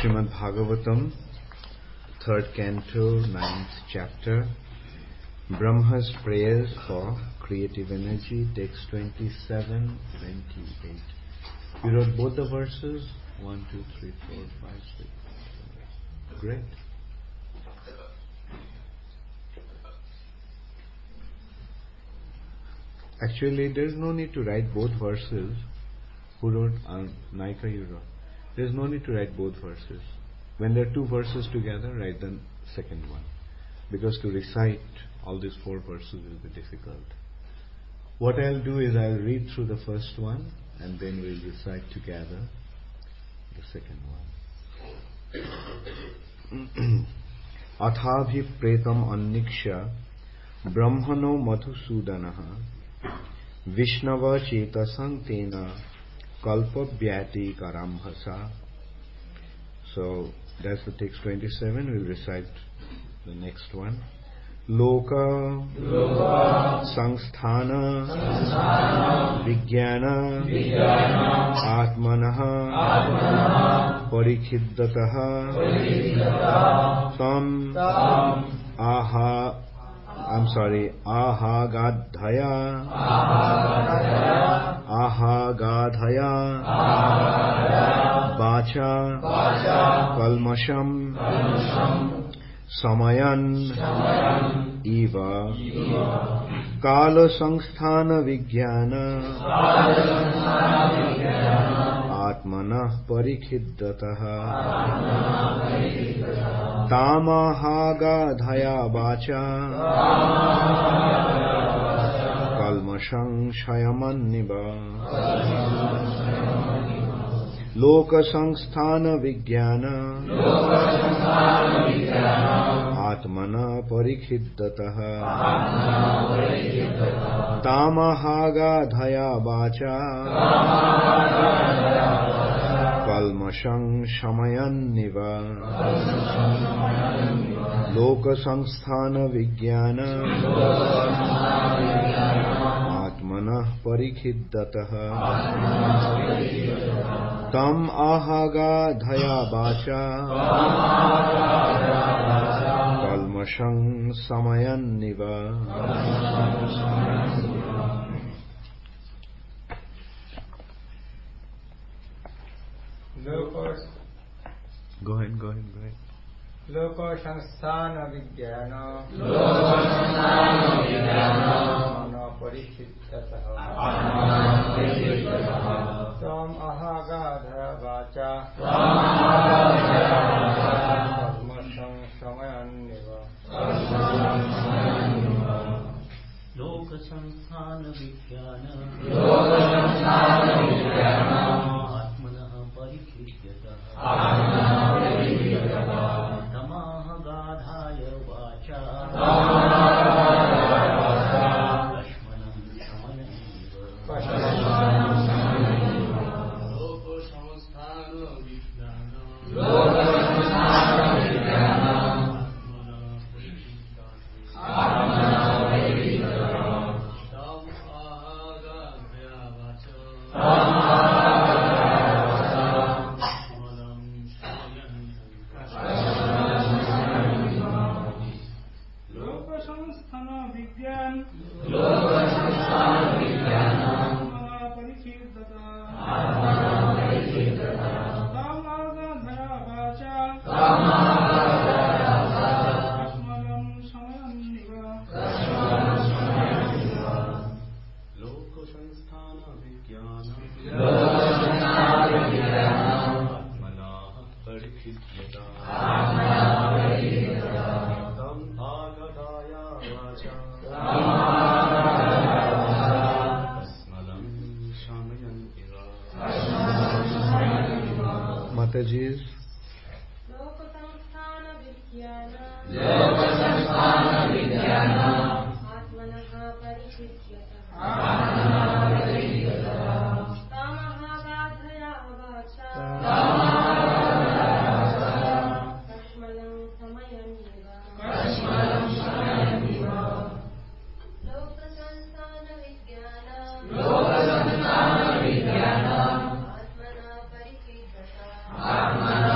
Srimad Bhagavatam, 3rd canto, 9th chapter, Brahma's prayers for creative energy, text 27, 28. You wrote both the verses? 1, 2, 3, 4, 5, 6. Great. Actually, there's no need to write both verses. Who wrote? Naika, you wrote. There's no need to write both verses. When there are two verses together, write the second one. Because to recite all these 4 verses will be difficult. What I'll do is I'll read through the first one and then we'll recite together the second one. Athabhi pretam anniksha brahmano madhusudanaha Vishnava chetasang tena kalpavyati karambhasa. So that's the text 27. We'll recite the next one. Loka Sangsthana Vijnana Atmanaha Parikhidataha Tam Ahagadhaya Vacha Kalmasham Samayan Eva Kala Sangsthana Vijnana Atmanah Parikhidataha Tamahagadhaya Vacha Kalmashang Shayamanniva Loka Sangsthana Vijnana Atmana Parikhidataha Tamahagadhaya Vacha Kalmashang Shamayanniva Loka Sangsthana Vijnana Atmana Parikhidataha Tam Ahagadhaya Vacha Kalmashang Samayanniva. Go ahead. Loka Sangsthana Vijnana Atmana Parikhidataha Tam Ahagadhaya Vacha Kalmashang Shamayanniva. Loka Sangsthana Vijnana Atmana Parikhidataha Tamahagadhaya Vacha Lashmanam Shamayanniva. Loka Sangsthana Vijnana Atmana Parikhidataha Tamahagadhaya Vacha Mataji's. Loka Sangsthana Vijnana Atmanaha Parikhidataha Tamahagadhaya Vacha Kashmalam Samayanniva. Loka Sangsthana Vijnana Atmana Parikhidataha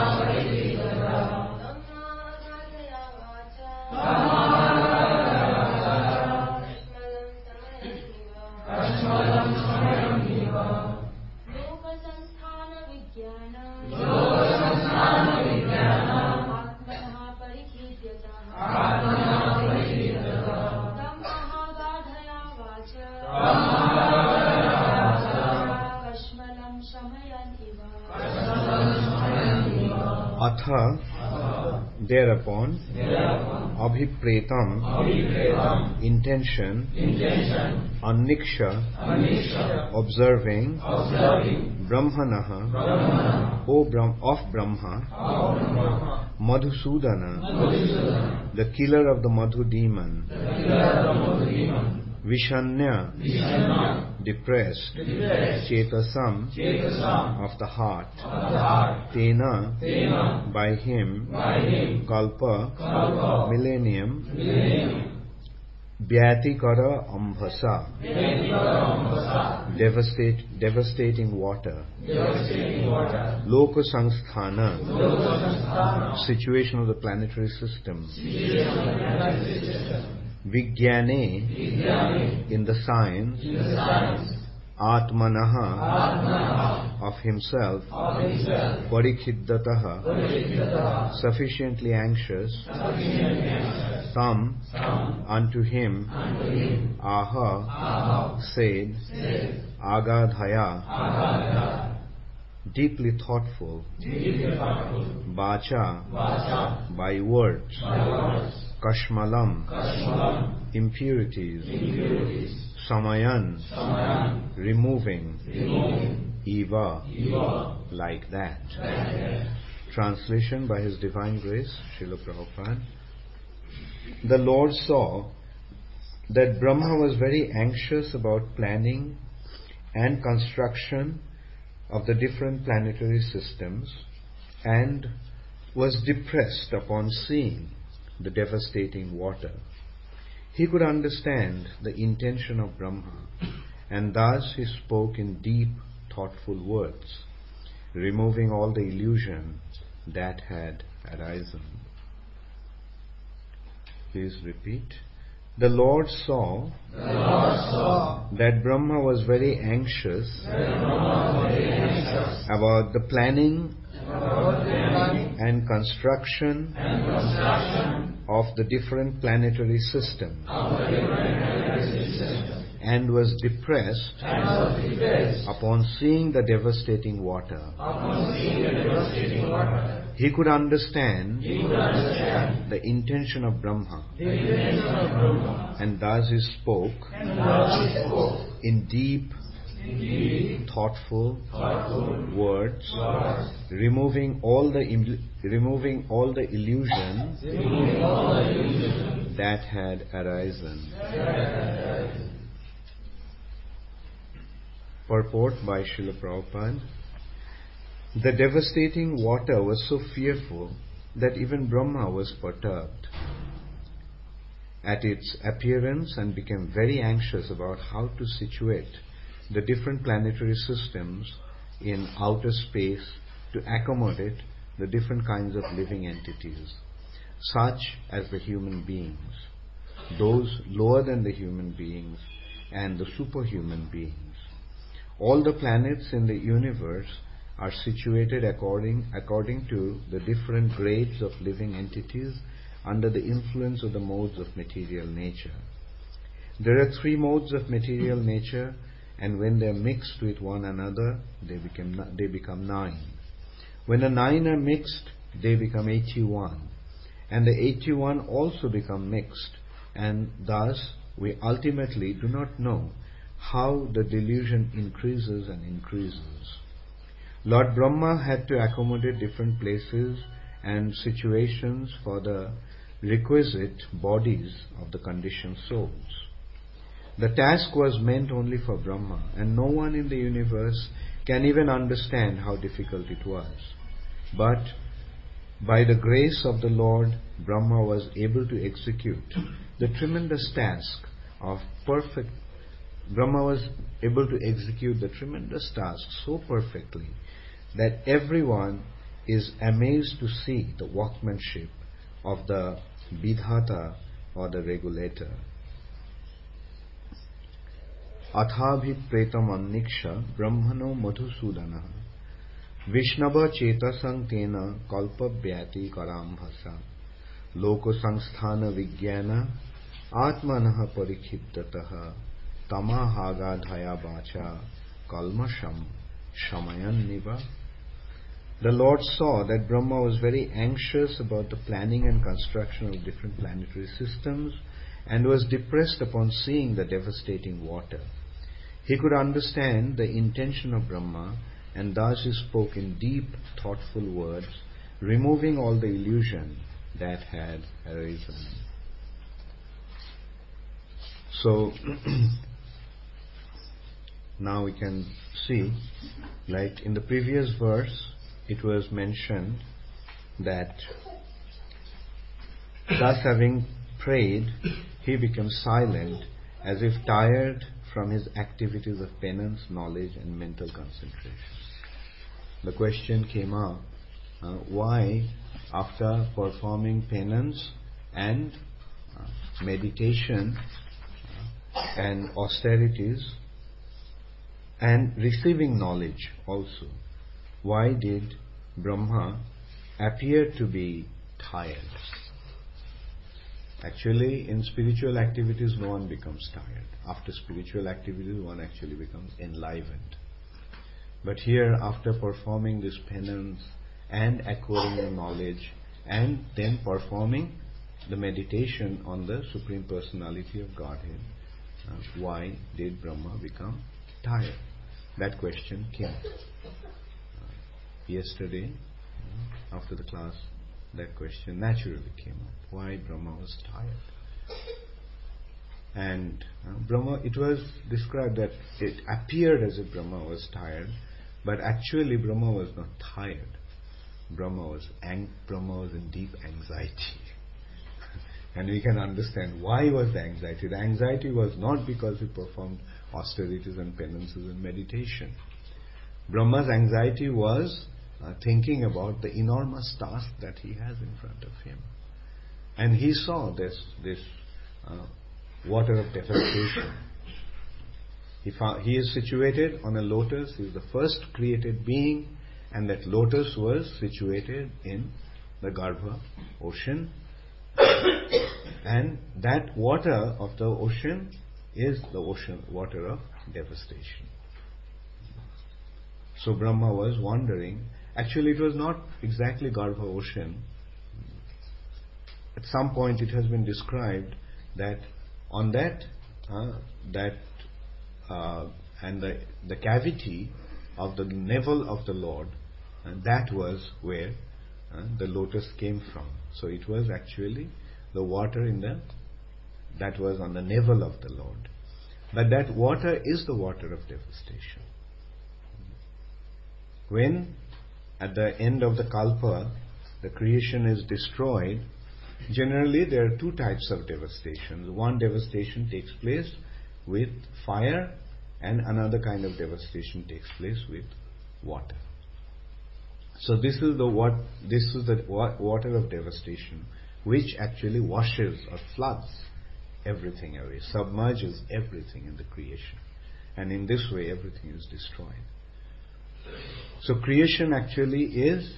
thereupon, abhipretam, intention, anniksha, observing, brahmanah, of Brahma, Madhusudana, the killer of the Madhu demon, Vishanya, depressed, Chetasam, of the heart, Tena, by him, Kalpa, millennium, Bhyatikara ambhasa, devastating water, Loka Sangsthana, situation of the planetary system, Vigyane, in the science, Atmanaha, of himself, Parikhiddataha, sufficiently anxious, Tam, unto him, Aha, said, Agadhaya, deeply thoughtful, Bacha, by words, Kashmalam, impurities, Samayan, removing, Eva, like that. Translation by His Divine Grace, Srila Prabhupada. The Lord saw that Brahma was very anxious about planning and construction of the different planetary systems and was depressed upon seeing the devastating water. He could understand the intention of Brahma, and thus he spoke in deep, thoughtful words, removing all the illusion that had arisen. Please repeat. The Lord saw that Brahma was very anxious about the planning and construction of the different planetary systems, and was depressed upon seeing the devastating water. He could understand the intention of Brahma, and thus he spoke in deep, thoughtful words, removing all the illusion that had arisen. Purport by Srila Prabhupada. The devastating water was so fearful that even Brahma was perturbed at its appearance and became very anxious about how to situate the different planetary systems in outer space to accommodate the different kinds of living entities, such as the human beings, those lower than the human beings, and the superhuman beings. All the planets in the universe are situated according to the different grades of living entities under the influence of the modes of material nature. There are 3 modes of material nature, and when they are mixed with one another, they become 9. When the 9 are mixed, they become 81, and the 81 also become mixed, and thus we ultimately do not know how the delusion increases and increases. Lord Brahma had to accommodate different places and situations for the requisite bodies of the conditioned souls. The task was meant only for Brahma, and no one in the universe can even understand how difficult it was. But by the grace of the Lord, Brahma was able to execute the tremendous task of Brahma was able to execute the tremendous task so perfectly that everyone is amazed to see the workmanship of the Vidhata or the regulator. Athabhipretam anniksha brahmano madhusudana Vishnava chetasang tena kalpabhyati karambhasa Loko sangsthana vigyana atmanaha parikhidataha tamahagadhaya bacha kalmasham shamayan niva. the Lord saw that Brahma was very anxious about the planning and construction of different planetary systems and was depressed upon seeing the devastating water. He could understand the intention of Brahma, and thus he spoke in deep, thoughtful words, removing all the illusion that had arisen. So, now we can see, like in the previous verse, it was mentioned that thus having prayed, he became silent, as if tired from his activities of penance, knowledge and mental concentration. The question came up, why after performing penance and meditation and austerities and receiving knowledge also, why did Brahma appear to be tired? Actually, in spiritual activities, no one becomes tired. After spiritual activities, one actually becomes enlivened. But here, after performing this penance and acquiring the knowledge and then performing the meditation on the Supreme Personality of Godhead, why did Brahma become tired? That question came. Yesterday, after the class, that question naturally came up. Why Brahma was tired? And Brahma, it was described that it appeared as if Brahma was tired, but actually Brahma was not tired. Brahma was in deep anxiety. And we can understand why was the anxiety. The anxiety was not because he performed austerities and penances and meditation. Brahma's anxiety was thinking about the enormous task that he has in front of him. And he saw this water of devastation. He is situated on a lotus. He is the first created being, and that lotus was situated in the Garbha ocean. And that water of the ocean is the ocean water of devastation. So Brahma was wondering. Actually, it was not exactly Garbha ocean. At some point, it has been described that on that and the cavity of the navel of the Lord, that was where the lotus came from. So it was actually the water that was on the navel of the Lord. But that water is the water of devastation. When at the end of the Kalpa, the creation is destroyed, generally there are two types of devastations. One devastation takes place with fire, and another kind of devastation takes place with water. So this is the water of devastation, which actually washes or floods everything away, submerges everything in the creation. And in this way, everything is destroyed. So creation actually is,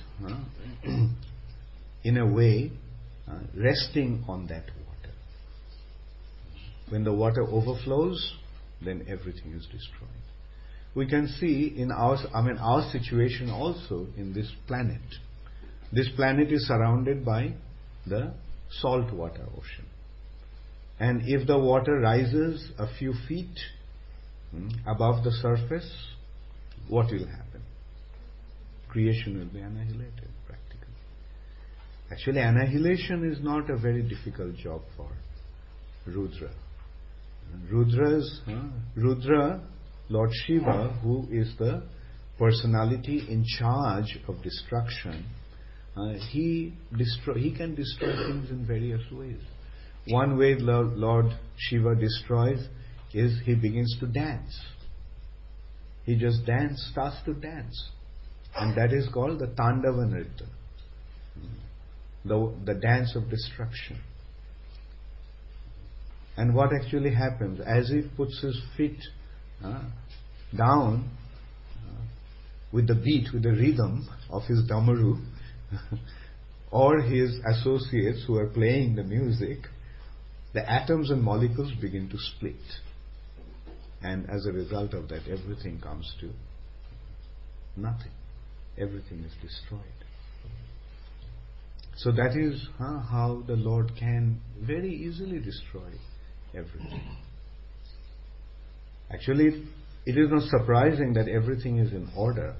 in a way, resting on that water. When the water overflows, then everything is destroyed. We can see in our situation also in this planet. This planet is surrounded by the saltwater ocean. And if the water rises a few feet above the surface, what will happen? Creation will be annihilated practically. Actually, annihilation is not a very difficult job for Rudra. Rudra, Lord Shiva, who is the personality in charge of destruction, he can destroy things in various ways. One way Lord Shiva destroys is he begins to dance. He just starts to dance. And that is called the Tandava Nritta, the dance of destruction. And what actually happens, as he puts his feet down with the beat, with the rhythm of his damaru, or his associates who are playing the music, the atoms and molecules begin to split. And as a result of that, everything comes to nothing. everything is destroyed. So that is how the Lord can very easily destroy everything. Actually, it is not surprising that everything is in order.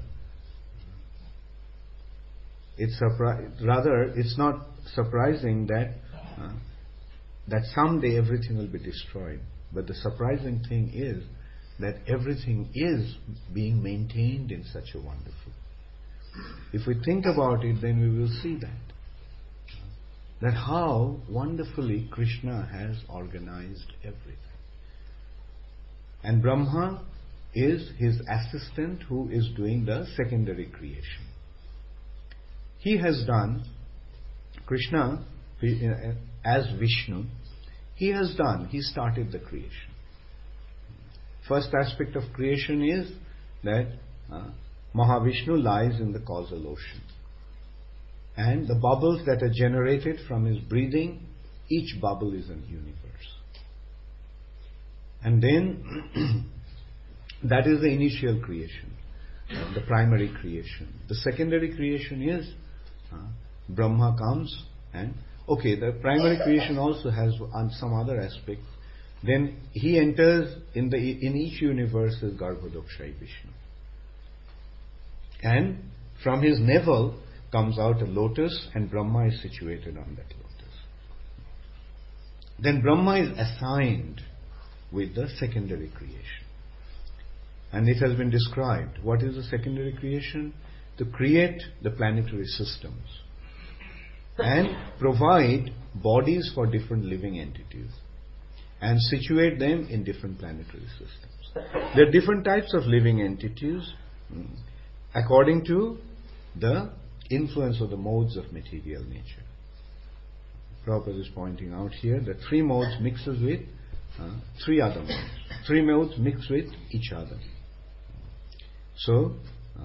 Rather, it's not surprising that someday everything will be destroyed. But the surprising thing is that everything is being maintained in such a wonderful. If we think about it, then we will see that how wonderfully Krishna has organized everything. And Brahma is his assistant who is doing the secondary creation. He has done, Krishna as Vishnu, he started the creation. First aspect of creation is that Mahavishnu lies in the causal ocean. And the bubbles that are generated from his breathing, each bubble is a universe. And then, that is the initial creation, the primary creation. The secondary creation is, Brahma comes and, the primary creation also has some other aspect. Then he enters in each universe as Garbhodakshai Vishnu. And from his navel comes out a lotus, and Brahma is situated on that lotus. Then Brahma is assigned with the secondary creation. And it has been described. What is the secondary creation? To create the planetary systems and provide bodies for different living entities and situate them in different planetary systems. There are different types of living entities according to the influence of the modes of material nature. Prabhupada is pointing out here that 3 modes mixes with 3 other modes. 3 modes mix with each other. So,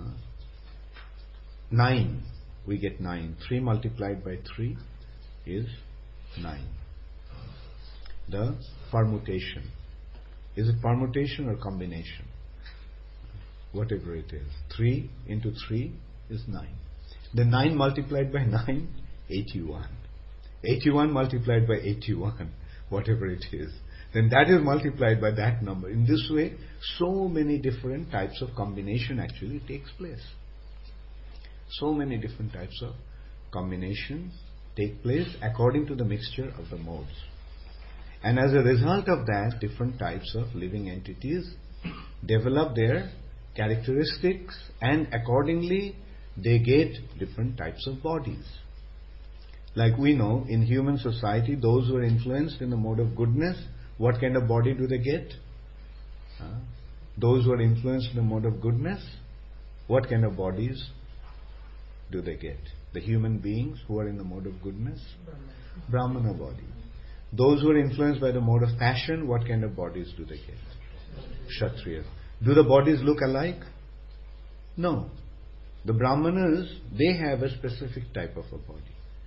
9. We get 9. 3 multiplied by 3 is 9. The permutation. Is it permutation or combination? Whatever it is. 3 into 3 is 9. The 9 multiplied by 9, 81. 81 multiplied by 81, whatever it is. Then that is multiplied by that number. In this way, so many different types of combination actually takes place. So many different types of combination take place according to the mixture of the modes. And as a result of that, different types of living entities develop their characteristics, and accordingly they get different types of bodies. Like we know, in human society, those who are influenced in the mode of goodness, what kind of body do they get? Those who are influenced in the mode of goodness, what kind of bodies do they get? The human beings who are in the mode of goodness? Brahmana body. Those who are influenced by the mode of passion, what kind of bodies do they get? Kshatriyas. Do the bodies look alike? No. The Brahmanas, they have a specific type of a body.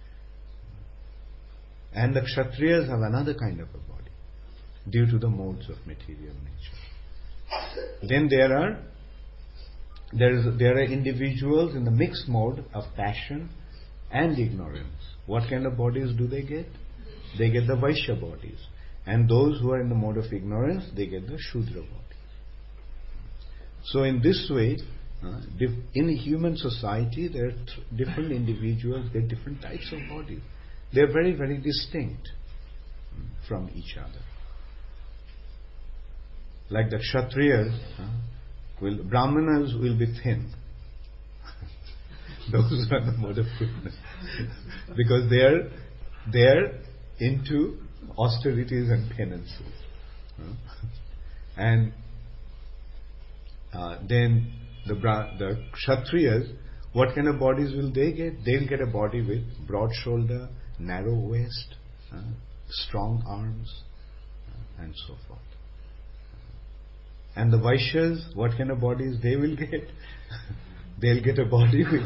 And the Kshatriyas have another kind of a body, due to the modes of material nature. Then there are individuals in the mixed mode of passion and ignorance. What kind of bodies do they get? They get the Vaishya bodies. And those who are in the mode of ignorance, they get the Shudra bodies. So in this way, in a human society, there are different individuals get different types of bodies. They are very, very distinct from each other. Like the Kshatriyas, Brahmanas will be thin. Those who are in the mode of goodness. Because they are into austerities and penances. And then the Kshatriyas, what kind of bodies will they get? They'll get a body with broad shoulder, narrow waist, strong arms, and so forth. And the Vaishyas, what kind of bodies they will get? They'll get a body with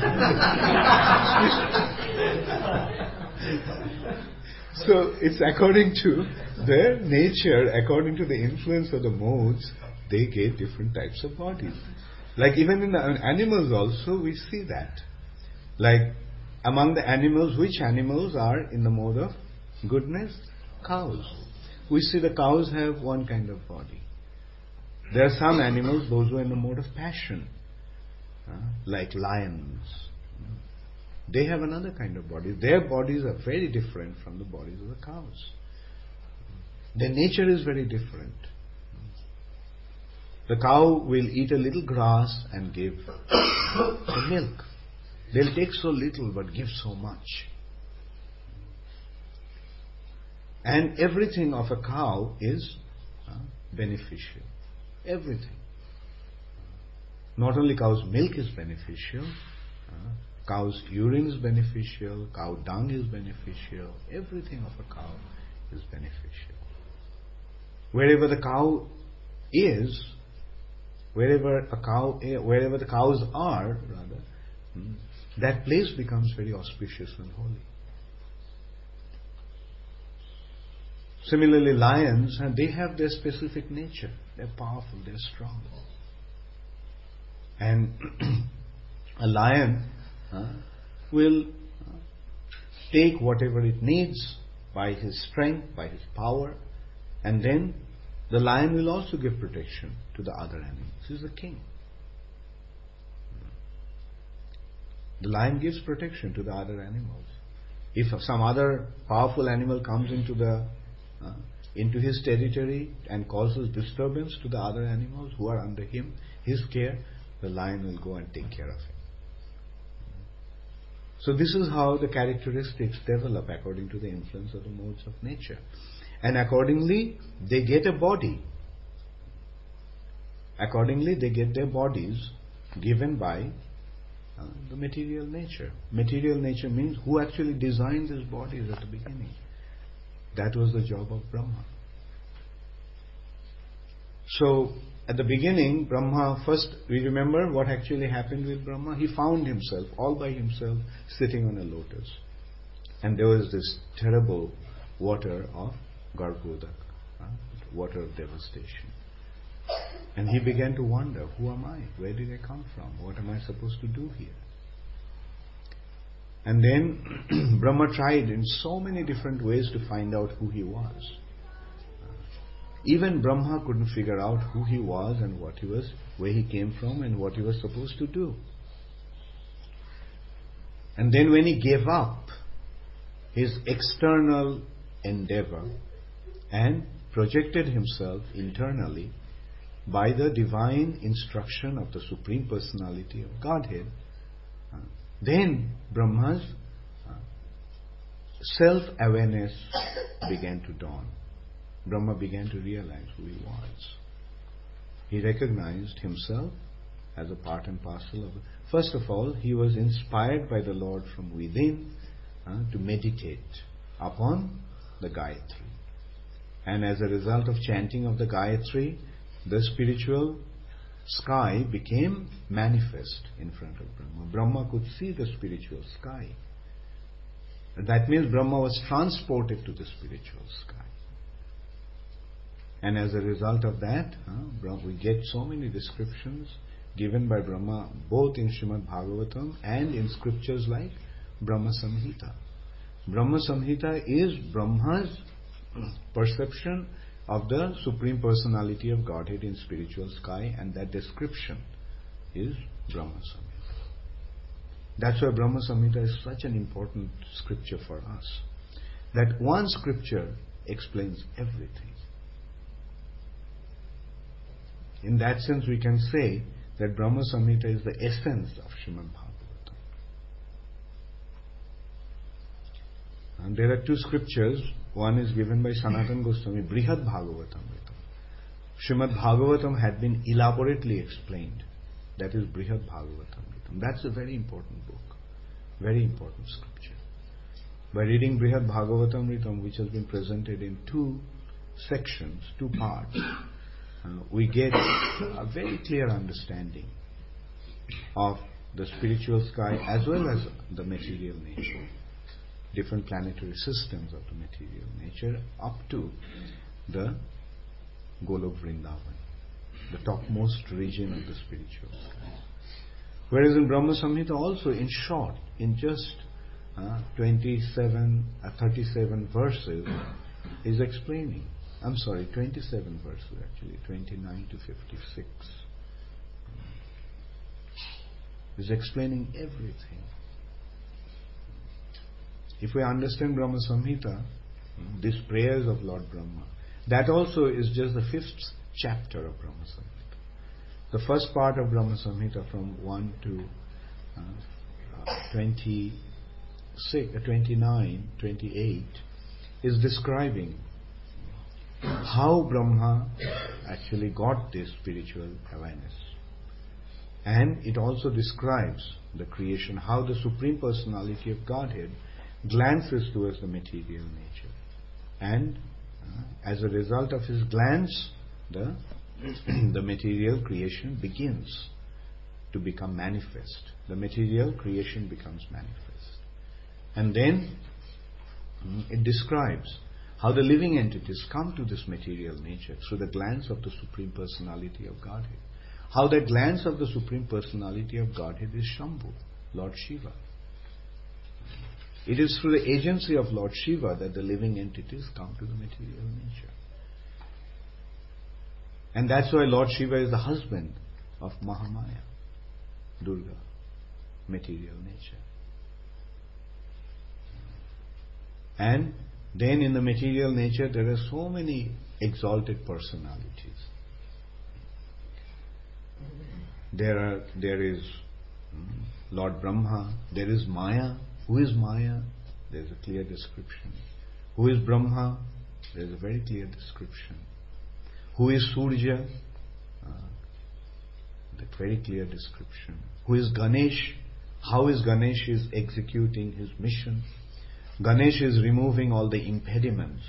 So it's according to their nature, according to the influence of the modes, they get different types of bodies. Like even in animals also we see that. Like among the animals, which animals are in the mode of goodness? Cows. We see the cows have one kind of body. There are some animals, those who are in the mode of passion, like lions. They have another kind of body. Their bodies are very different from the bodies of the cows. Their nature is very different. The cow will eat a little grass and give the milk. They'll take so little but give so much. And everything of a cow is beneficial. Everything. Not only cow's milk is beneficial, cow's urine is beneficial, cow dung is beneficial, everything of a cow is beneficial. Wherever the cow is, wherever the cows are, that place becomes very auspicious and holy. Similarly, lions, they have their specific nature. They're powerful, they're strong. And a lion will take whatever it needs by his strength, by his power, and then the lion will also give protection to the other animals. He's the king. The lion gives protection to the other animals. If some other powerful animal comes into his territory and causes disturbance to the other animals who are under him, his care, the lion will go and take care of him. So this is how the characteristics develop according to the influence of the modes of nature. And accordingly, they get a body. Accordingly, they get their bodies given by the material nature. Material nature means who actually designed these bodies at the beginning. That was the job of Brahma. So, at the beginning, Brahma, first we remember what actually happened with Brahma. He found himself, all by himself, sitting on a lotus. And there was this terrible water of Garbhodak, water of devastation. And he began to wonder, who am I? Where did I come from? What am I supposed to do here? And then Brahma tried in so many different ways to find out who he was. Even Brahma couldn't figure out who he was and what he was, where he came from and what he was supposed to do. And then when he gave up his external endeavor and projected himself internally by the divine instruction of the Supreme Personality of Godhead, then Brahma's self-awareness began to dawn. Brahma began to realize who he was. He recognized himself as a part and parcel of... First of all, he was inspired by the Lord from within to meditate upon the Gayatri. And as a result of chanting of the Gayatri, the spiritual sky became manifest in front of Brahma. Brahma could see the spiritual sky. That means Brahma was transported to the spiritual sky. And as a result of that, we get so many descriptions given by Brahma both in Srimad Bhagavatam and in scriptures like Brahma Samhita. Brahma Samhita is Brahma's perception of the Supreme Personality of Godhead in spiritual sky, and that description is Brahma Samhita. That's why Brahma Samhita is such an important scripture for us. That one scripture explains everything. In that sense, we can say that Brahma Samhita is the essence of Srimad Bhagavatam. And there are two scriptures. One is given by Sanatana Goswami, Brihad Bhagavatamrita. Srimad Bhagavatam had been elaborately explained. That is Brihad Bhagavatamrita. That's a very important book. Very important scripture. By reading Brihad Bhagavatamrita, which has been presented in two sections, two parts, we get a very clear understanding of the spiritual sky as well as the material nature, different planetary systems of the material nature up to the Golok Vrindavan. the topmost region of the spiritual sky. Whereas in Brahma Samhita also, in short, in just 37 verses, is explaining. 27 verses actually, 29 to 56. Is explaining everything. If we understand Brahma Samhita, these prayers of Lord Brahma, that also is just the 5th chapter of Brahma Samhita. The first part of Brahma Samhita from 1 to 29, 28 is describing how Brahma actually got this spiritual awareness. And it also describes the creation, how the Supreme Personality of Godhead glances towards the material nature. And as a result of his glance, the material creation begins to become manifest. The material creation becomes manifest. And then it describes how the living entities come to this material nature through the glance of the Supreme Personality of Godhead. How that glance of the Supreme Personality of Godhead is Shambhu, Lord Shiva. It is through the agency of Lord Shiva that the living entities come to the material nature. And that's why Lord Shiva is the husband of Mahamaya, Durga, material nature. And then in the material nature there are so many exalted personalities. There is Lord Brahma, there is Maya. Who is Maya? There is a clear description. Who is Brahma? There is a very clear description. Who is Surya? That very clear description. Who is Ganesh? How is Ganesh is executing his mission? Ganesh is removing all the impediments.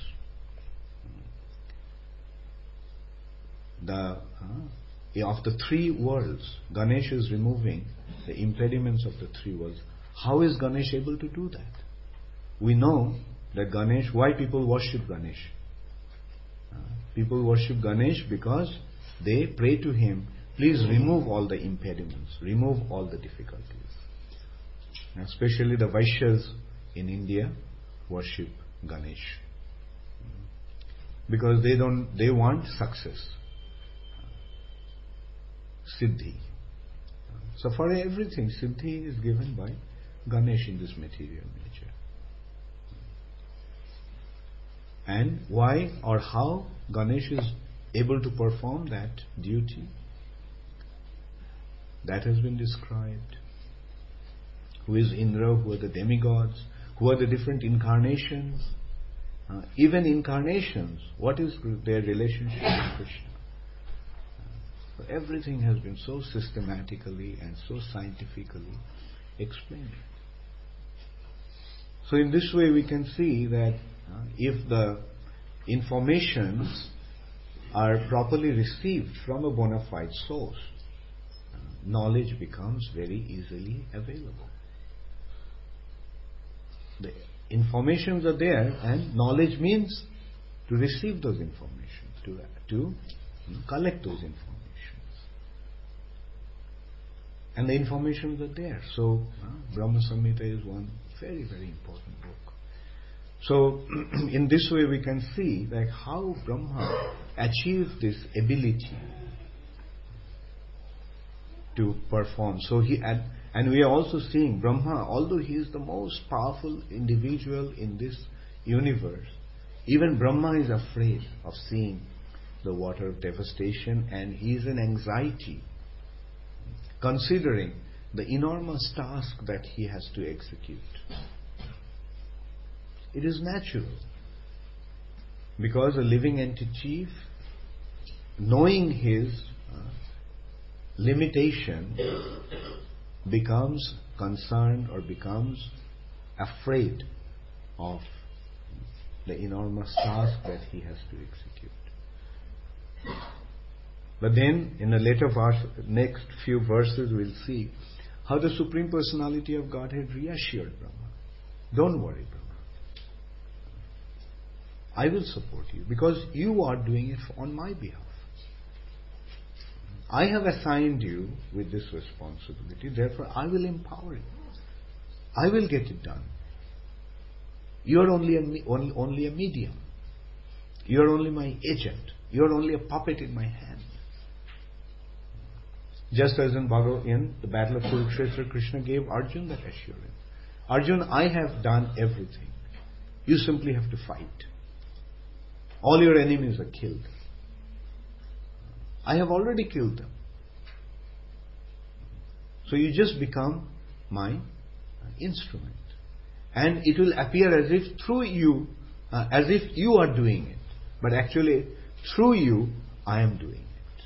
Of the 3 worlds, Ganesh is removing the impediments of the 3 worlds. How is Ganesh able to do that? We know that Ganesh, why people worship Ganesh? People worship Ganesh because they pray to him, please remove all the impediments, remove all the difficulties. Especially the Vaishyas in India worship Ganesh. Because they want success. Siddhi. So for everything, Siddhi is given by Ganesh in this material nature. And why or how Ganesh is able to perform that duty, that has been described. Who is Indra, who are the demigods, who are the different incarnations. Even incarnations, what is their relationship with Krishna? So everything has been so systematically and so scientifically explained. So in this way we can see that if the informations are properly received from a bona fide source, knowledge becomes very easily available. The informations are there, and knowledge means to receive those informations, to collect those informations. And the informations are there. So Brahma Samhita is one very, very important book. So in this way we can see that how Brahma achieved this ability to perform. So and we are also seeing Brahma, although he is the most powerful individual in this universe, even Brahma is afraid of seeing the water of devastation, and he is in anxiety considering the enormous task that he has to execute. It is natural, because a living entity, knowing his limitation, becomes concerned or becomes afraid of the enormous task that he has to execute. But then in the later next few verses we'll see how the Supreme Personality of Godhead reassured Brahma. Don't worry, Brahma. I will support you because you are doing it on my behalf. I have assigned you with this responsibility, therefore I will empower you. I will get it done. You are only a medium. You are only my agent. You are only a puppet in my hand. Just as in the Battle of Kurukshetra, Krishna gave Arjun that assurance. Arjun, I have done everything. You simply have to fight. All your enemies are killed. I have already killed them. So you just become my instrument. And it will appear as if through you, as if you are doing it. But actually, through you, I am doing it.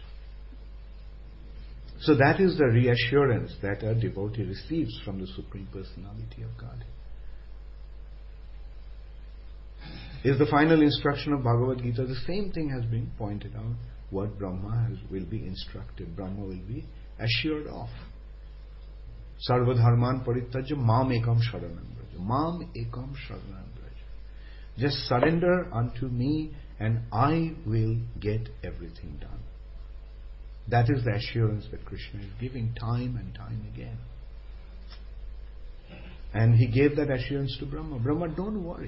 So that is the reassurance that a devotee receives from the Supreme Personality of Godhead. Is the final instruction of Bhagavad Gita. The same thing has been pointed out. What Brahma will be instructed, Brahma will be assured of. Sarva dharman parittajya mam ekam sharanam braja. Mam ekam sharanam braja. Just surrender unto me and I will get everything done. That is the assurance that Krishna is giving time and time again. And he gave that assurance to Brahma. Brahma, don't worry.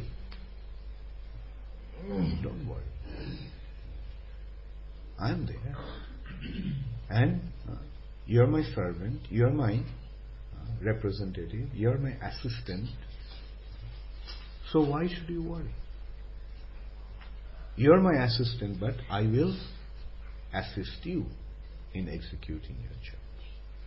Don't worry. I am there. And you are my servant. You are my representative. You are my assistant. So why should you worry? You are my assistant, but I will assist you in executing your jobs.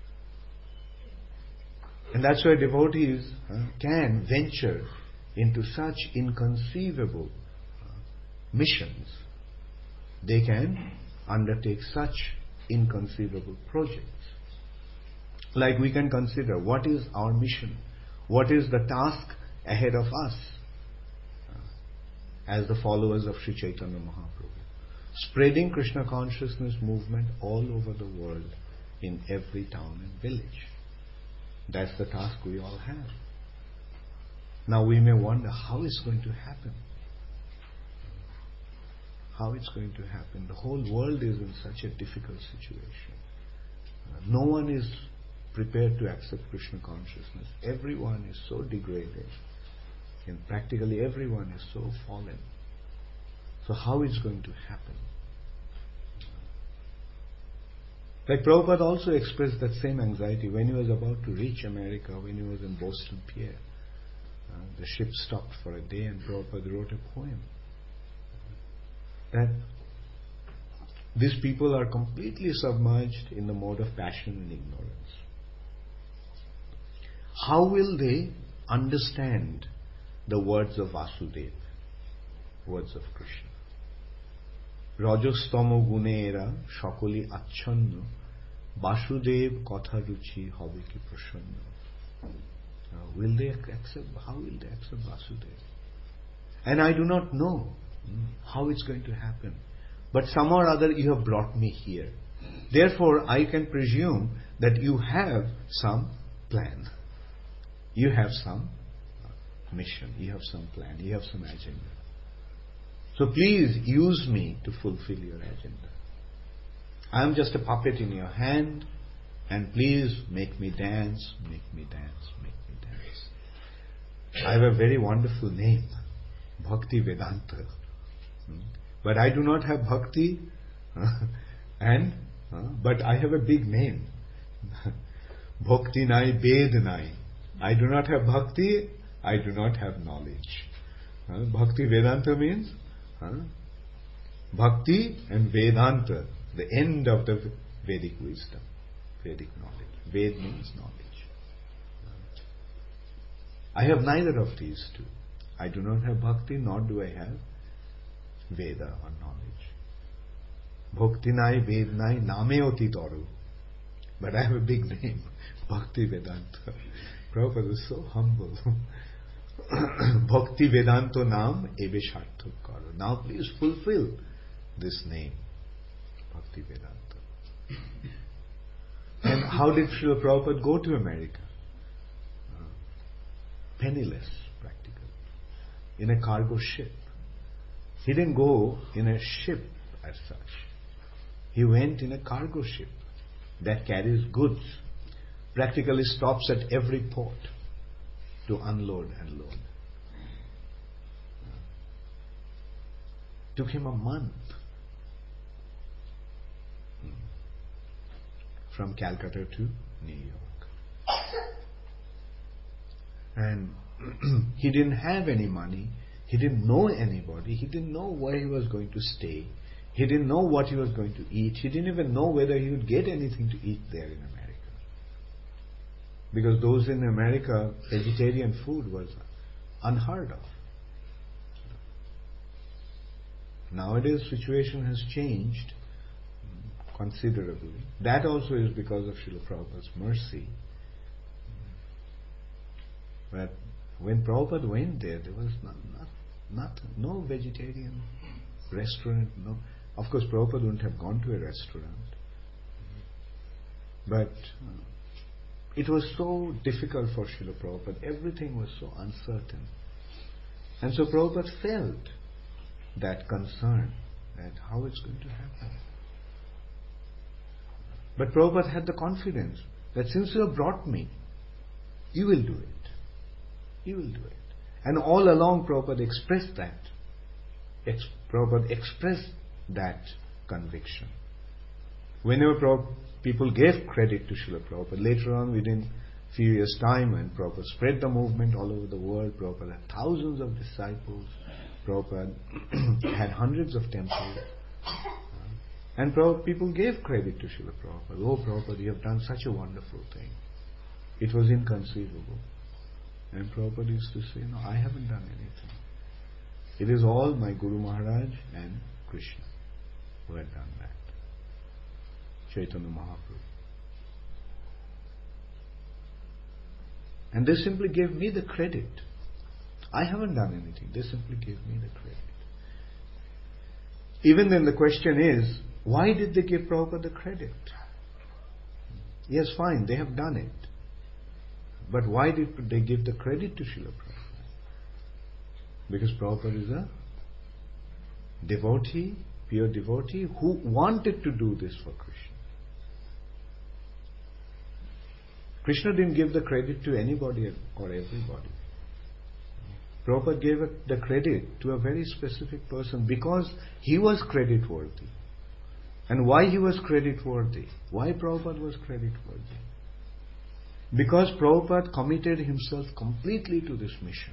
And that's why devotees can venture into such inconceivable missions. They can undertake such inconceivable projects. Like we can consider, what is our mission? What is the task ahead of us as the followers of Sri Chaitanya Mahaprabhu? Spreading Krishna consciousness movement all over the world in every town and village. That's the task we all have. Now we may wonder how it's going to happen. How it's going to happen. The whole world is in such a difficult situation. No one is prepared to accept Krishna consciousness. Everyone is so degraded. And practically everyone is so fallen. So how it's going to happen? Like Prabhupada also expressed that same anxiety when he was about to reach America, when he was in Boston Pier. The ship stopped for a day and Prabhupada wrote a poem. That these people are completely submerged in the mode of passion and ignorance. How will they understand the words of Vasudeva, words of Krishna? Rajastamo gunera shakoli achanno Vasudev katha ruchi hobe ki prasanna. Will they accept? How will they accept Vasudeva? And I do not know how it's going to happen. But somehow or other you have brought me here. Therefore I can presume that you have some plan. You have some mission. You have some plan. You have some agenda. So please use me to fulfill your agenda. I am just a puppet in your hand, and please make me dance, make me dance, make me dance. I have a very wonderful name, Bhakti Vedanta. But I do not have bhakti, but I have a big name. Bhakti nai, Ved nai. I do not have bhakti, I do not have knowledge. Bhakti Vedanta means bhakti and Vedanta, the end of the Vedic wisdom, Vedic knowledge. Ved means knowledge. I have neither of these two. I do not have bhakti, nor do I have Veda or knowledge. Bhakti nai, Ved nai, name oti toru. But I have a big name, Bhakti Vedanta. Prabhupada is so humble. Bhakti Vedanto Nam Ebe Sharthak Karo. Now please fulfill this name, Bhakti Vedanta. And how did Srila Prabhupada go to America? Penniless, practically. In a cargo ship. He didn't go in a ship as such. He went in a cargo ship. that carries goods practically stops at every port to unload and load. Took him a month from Calcutta to New York. And he didn't have any money. He didn't know anybody. He didn't know where he was going to stay. He didn't know what he was going to eat. He didn't even know whether he would get anything to eat there in America. Because those in America, vegetarian food was unheard of. Nowadays, situation has changed considerably. That also is because of Srila Prabhupada's mercy. But when Prabhupada went there was no vegetarian restaurant. No, of course, Prabhupada wouldn't have gone to a restaurant. But it was so difficult for Srila Prabhupada. Everything was so uncertain. And so Prabhupada felt that concern, that how it's going to happen. But Prabhupada had the confidence that since you have brought me, you will do it. You will do it. And all along Prabhupada expressed that. Prabhupada expressed that conviction. Whenever people gave credit to Srila Prabhupada, later on within a few years' time, when Prabhupada spread the movement all over the world, Prabhupada had thousands of disciples, Prabhupada had hundreds of temples. And people gave credit to Srila Prabhupada. Oh Prabhupada, you have done such a wonderful thing. It was inconceivable. And Prabhupada used to say, no, I haven't done anything. It is all my Guru Maharaj and Krishna who had done that. Chaitanya Mahaprabhu. And they simply gave me the credit. I haven't done anything. They simply gave me the credit. Even then the question is, why did they give Prabhupada the credit? Yes, fine, they have done it. But why did they give the credit to Srila Prabhupada? Because Prabhupada is a devotee, pure devotee, who wanted to do this for Krishna. Krishna didn't give the credit to anybody or everybody. Prabhupada gave the credit to a very specific person because he was credit worthy. And why he was credit worthy? Why Prabhupada was credit worthy? Because Prabhupada committed himself completely to this mission.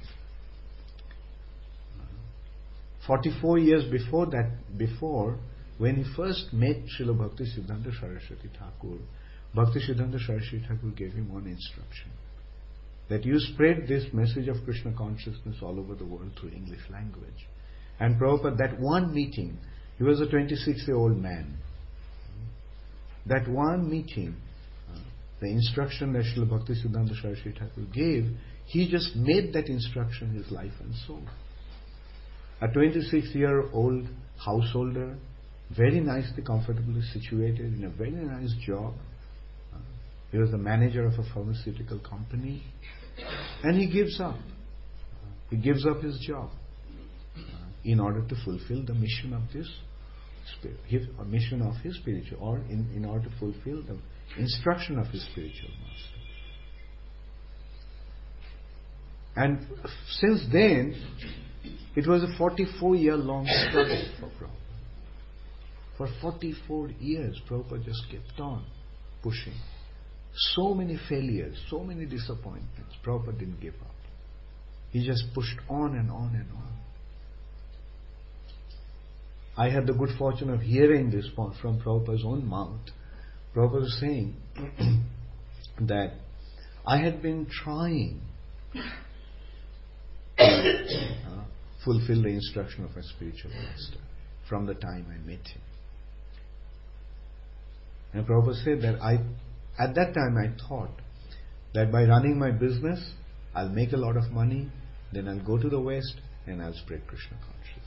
44 years before, when he first met Srila Bhaktisiddhanta Saraswati Thakur, Bhaktisiddhanta Saraswati Thakur gave him one instruction. That you spread this message of Krishna consciousness all over the world through English language. And Prabhupada, that one meeting, he was a 26-year-old man. That one meeting, the instruction that Srila Bhaktisiddhanta Saraswati Thakur gave, he just made that instruction his life and soul. A 26-year-old householder, very nicely, comfortably situated in a very nice job. He was the manager of a pharmaceutical company. And he gives up. He gives up his job in order to fulfill the mission of this mission of his spiritual, or in order to fulfill the instruction of his spiritual master. And since then, it was a 44-year-long struggle for Prabhupada. For 44 years, Prabhupada just kept on pushing. So many failures, so many disappointments. Prabhupada didn't give up. He just pushed on and on and on. I had the good fortune of hearing this from Prabhupada's own mouth. Prabhupada was saying that I had been trying to fulfill the instruction of a spiritual master from the time I met him. And Prabhupada said that at that time I thought that by running my business, I'll make a lot of money, then I'll go to the West and I'll spread Krishna consciousness.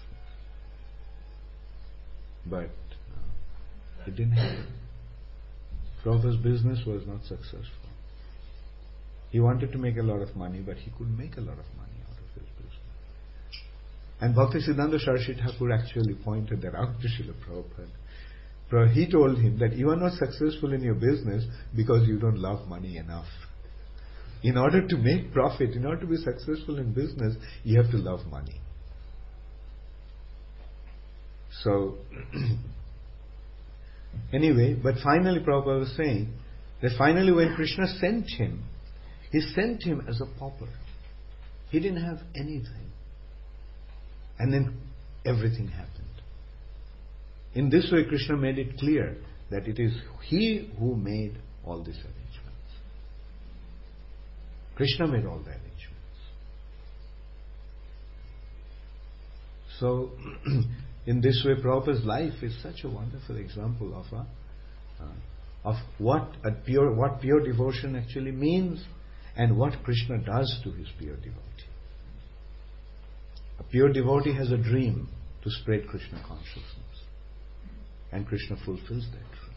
But it didn't happen. Prabhupada's business was not successful. He wanted to make a lot of money, but he couldn't make a lot of money out of his business. And Bhaktisiddhanta Saraswati Thakur actually pointed that out to Srila Prabhupada. He told him that you are not successful in your business because you don't love money enough. In order to make profit, in order to be successful in business, you have to love money. So, anyway, but finally Prabhupada was saying that finally when Krishna sent him, he sent him as a pauper. He didn't have anything. And then everything happened. In this way, Krishna made it clear that it is he who made all these arrangements. Krishna made all the arrangements. So, in this way, Prabhupada's life is such a wonderful example of what pure devotion actually means and what Krishna does to his pure devotee. A pure devotee has a dream to spread Krishna consciousness, and Krishna fulfills that dream.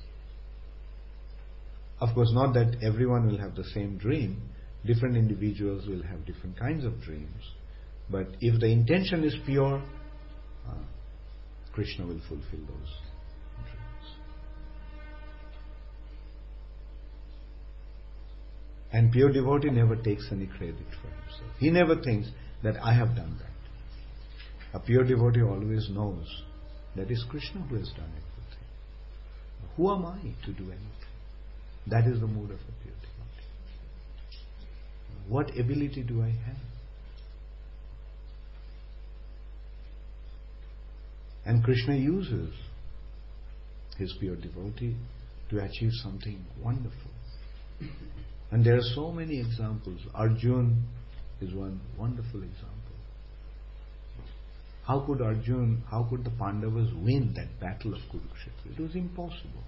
Of course, not that everyone will have the same dream. Different individuals will have different kinds of dreams. But if the intention is pure, Krishna will fulfill those dreams. And pure devotee never takes any credit for himself. He never thinks that I have done that. A pure devotee always knows that it's Krishna who has done everything. Who am I to do anything? That is the mood of a pure devotee. What ability do I have? And Krishna uses his pure devotee to achieve something wonderful. And there are so many examples. Arjun is one wonderful example. How could the Pandavas win that battle of Kurukshetra? It was impossible.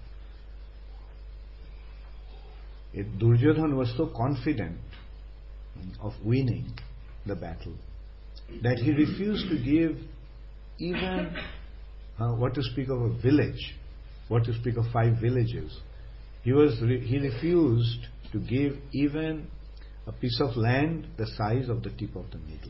Duryodhana was so confident of winning the battle that he refused to give even what to speak of a village, what to speak of 5 villages. He refused to give even a piece of land the size of the tip of the needle,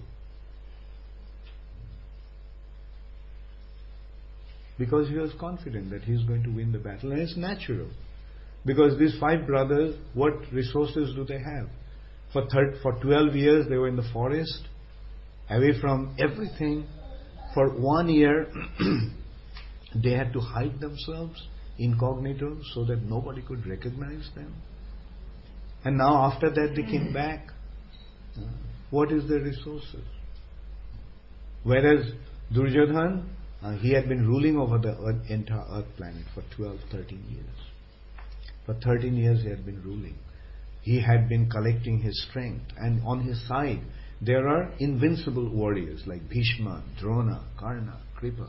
because he was confident that he is going to win the battle. And it's natural, because these 5 brothers, what resources do they have? For 12 years they were in the forest, away from everything. For 1 year they had to hide themselves incognito so that nobody could recognize them. And now after that they came back. What is their resources? Whereas Duryodhana, he had been ruling over the entire earth planet for 12, 13 years. For 13 years he had been ruling. He had been collecting his strength, and on his side there are invincible warriors like Bhishma, Drona, Karna, Kripa.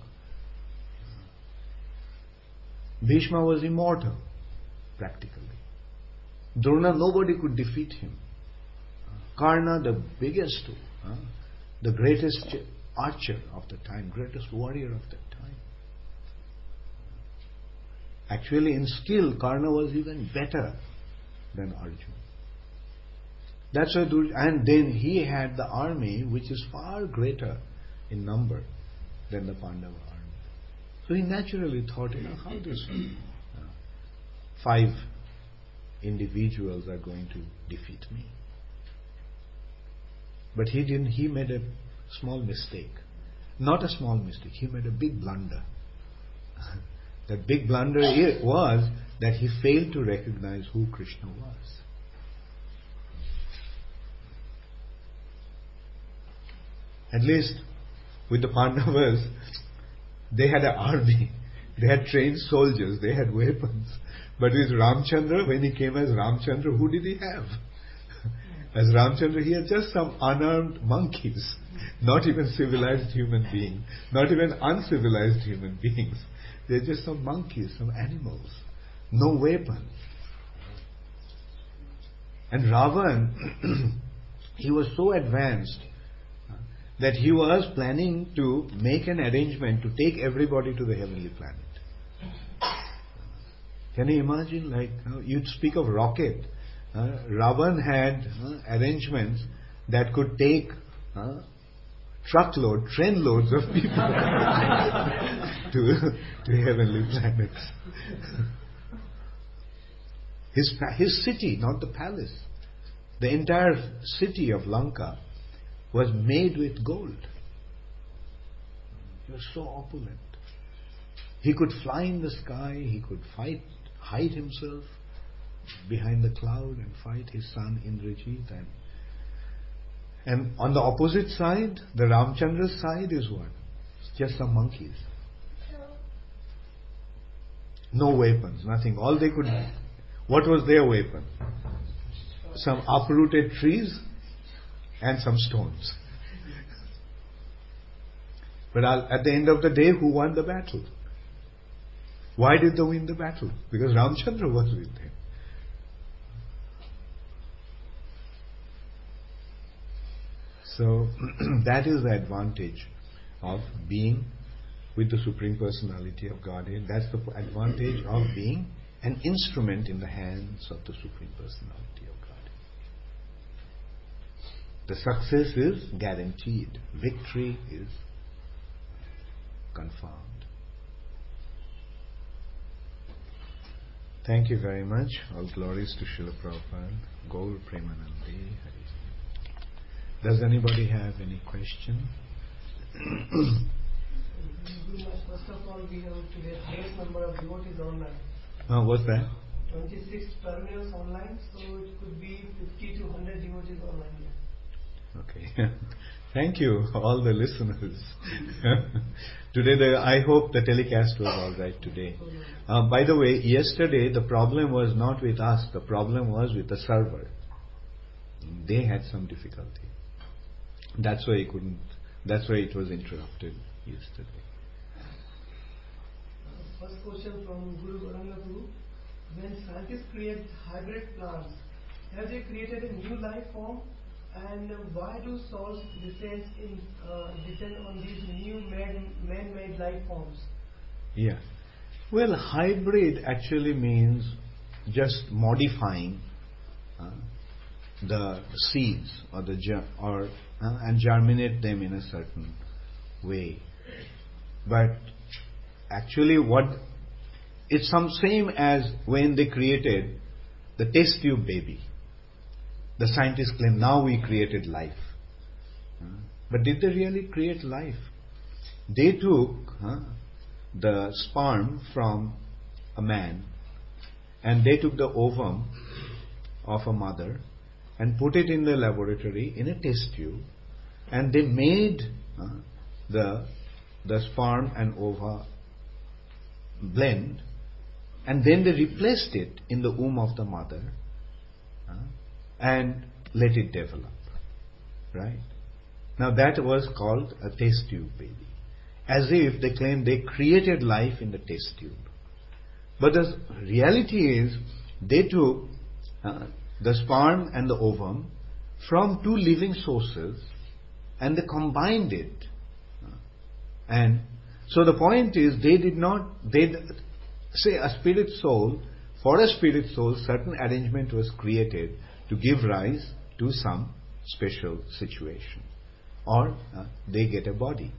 Bhishma was immortal, practically. Drona, nobody could defeat him. Karna, the biggest, the greatest archer of the time, greatest warrior of that time. Actually, in skill, Karna was even better than Arjuna. That's why and then he had the army which is far greater in number than the Pandava army. So he naturally thought, how these 5 individuals are going to defeat me. But he didn't. He made a small mistake. Not a small mistake. He made a big blunder. That big blunder was that he failed to recognize who Krishna was. At least with the Pandavas, they had an army. They had trained soldiers. They had weapons. But with Ramchandra, when he came as Ramchandra, who did he have? As Ramchandra, he had just some unarmed monkeys. Not even civilized human beings. Not even uncivilized human beings. They're just some monkeys, some animals. No weapon. And Ravan, he was so advanced that he was planning to make an arrangement to take everybody to the heavenly planet. Can you imagine? You'd speak of rocket. Ravan had arrangements that could take trainloads of people to heavenly planets. His city, not the palace. The entire city of Lanka was made with gold. He was so opulent. He could fly in the sky, he could hide himself behind the cloud and fight his son Indrajit. And on the opposite side, the Ramchandra's side is what? It's just some monkeys. No weapons, nothing. All they could... What was their weapon? Some uprooted trees and some stones. But at the end of the day, who won the battle? Why did they win the battle? Because Ramchandra was with them. So that is the advantage of being with the Supreme Personality of Godhead. That's the advantage of being an instrument in the hands of the Supreme Personality of Godhead. The success is guaranteed. Victory is confirmed. Thank you very much. All glories to Srila Prabhupada. Gaur Premanandi Hari. Does anybody have any question? First of all, we have today highest number of devotees online. What's that? 26 terminals online, so it could be 50 to 100 devotees online. Okay. Thank you, all the listeners. Today, I hope the telecast was all right today. By the way, yesterday the problem was not with us. The problem was with the server. They had some difficulty. That's why it was interrupted yesterday. First question from Guru Varangapuru. When scientists create hybrid plants, have they created a new life form? And why do souls descend on these new man-made life forms? Yeah. Well, hybrid actually means just modifying the seeds or and germinate them in a certain way. But actually, it's some same as when they created the test tube baby. The scientists claim now we created life. But did they really create life? They took the sperm from a man and they took the ovum of a mother and put it in the laboratory in a test tube, and they made the sperm and ova blend, and then they replaced it in the womb of the mother and let it develop. Right? Now that was called a test tube baby. As if they claim they created life in the test tube. But the reality is they took the sperm and the ovum from two living sources and they combined it. And so the point is say a spirit soul, for a spirit soul certain arrangement was created to give rise to some special situation. Or they get a body.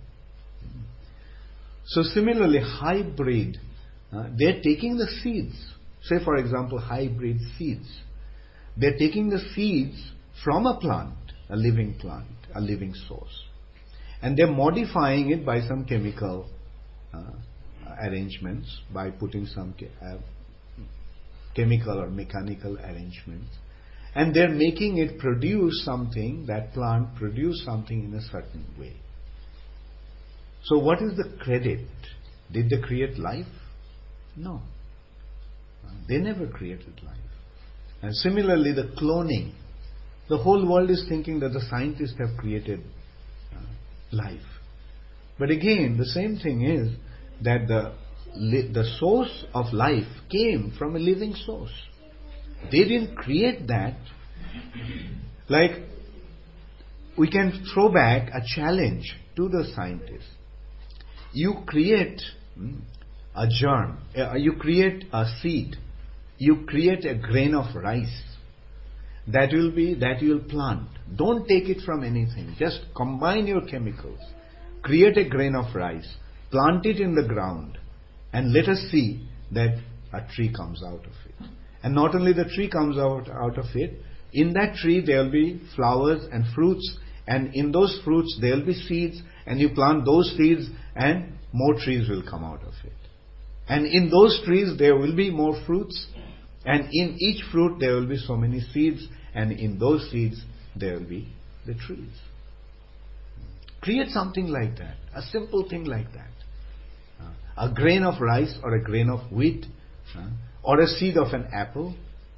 So similarly, hybrid, they're taking the seeds. Say for example, hybrid seeds. They're taking the seeds from a plant, a living plant, a living source. And they're modifying it by some chemical arrangements, by putting some chemical or mechanical arrangements. And they're making it produce something, that plant produce something in a certain way. So what is the credit? Did they create life? No. They never created life. And similarly, the cloning. The whole world is thinking that the scientists have created life. But again, the same thing is that the source of life came from a living source. They didn't create that. Like, we can throw back a challenge to the scientists. You create a germ, you create a seed, you create a grain of rice. That you'll plant. Don't take it from anything. Just combine your chemicals. Create a grain of rice. plant it in the ground, and let us see that a tree comes out of it. And not only the tree comes out of it, in that tree there will be flowers and fruits, and in those fruits there will be seeds, and you plant those seeds and more trees will come out of it. And in those trees there will be more fruits, and in each fruit there will be so many seeds, and in those seeds there will be the trees. Create something like that, a simple thing like that. A grain of rice or a grain of wheat, or a seed of an apple,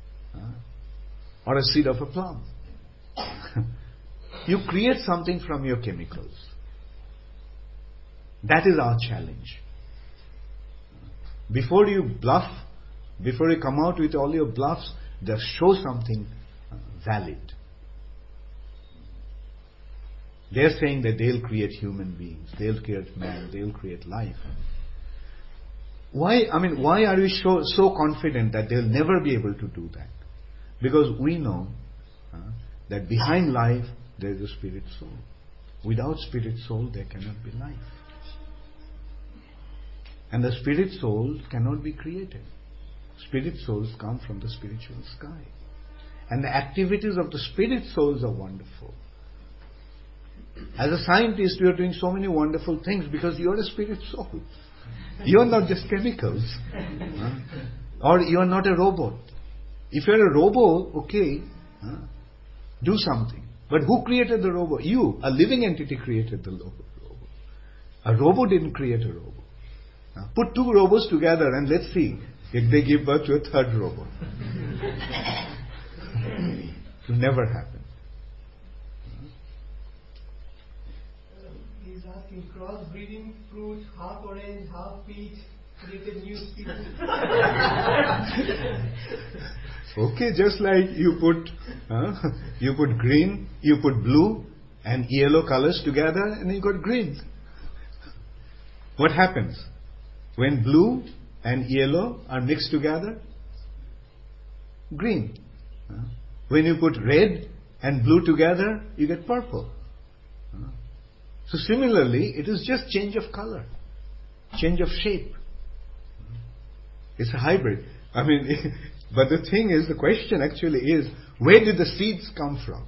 or a seed of a plum. You create something from your chemicals. That is our challenge. Before you bluff, before you come out with all your bluffs, just show something valid. They're saying that they'll create human beings, they'll create man, they'll create life. Why are we so confident that they'll never be able to do that? Because we know that behind life there is a spirit soul. Without spirit soul there cannot be life. And the spirit soul cannot be created. Spirit souls come from the spiritual sky. And the activities of the spirit souls are wonderful. As a scientist, you are doing so many wonderful things because you are a spirit soul. You are not just chemicals. Or you are not a robot. If you are a robot, okay, do something. But who created the robot? You, a living entity, created the robot. A robot didn't create a robot. Put two robots together and let's see if they give birth to a third robot. It will never happen. He's asking, crossbreeding fruit, half orange, half peach, created new species. Okay, just like you put green, you put blue and yellow colors together and you got green. What happens? When blue and yellow are mixed together, green. When you put red and blue together, you get purple. So similarly, it is just change of color, change of shape. It's a hybrid. But the thing is, the question actually is, where did the seeds come from?